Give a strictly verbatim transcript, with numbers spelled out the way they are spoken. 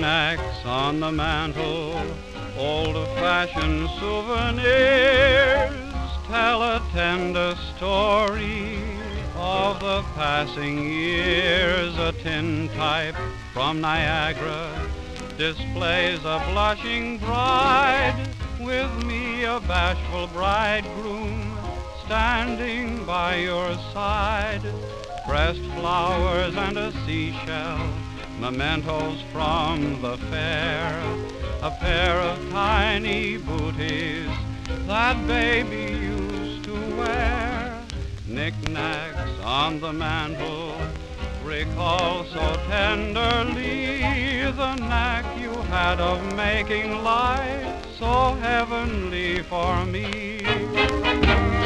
Knickknacks on the mantel, old-fashioned souvenirs, tell a tender story of the passing years. A tintype from Niagara displays a blushing bride, with me a bashful bridegroom standing by your side. Pressed flowers and a seashell, mementos from the fair, a pair of tiny booties that baby used to wear. Knickknacks on the mantel recall so tenderly the knack you had of making life so heavenly for me.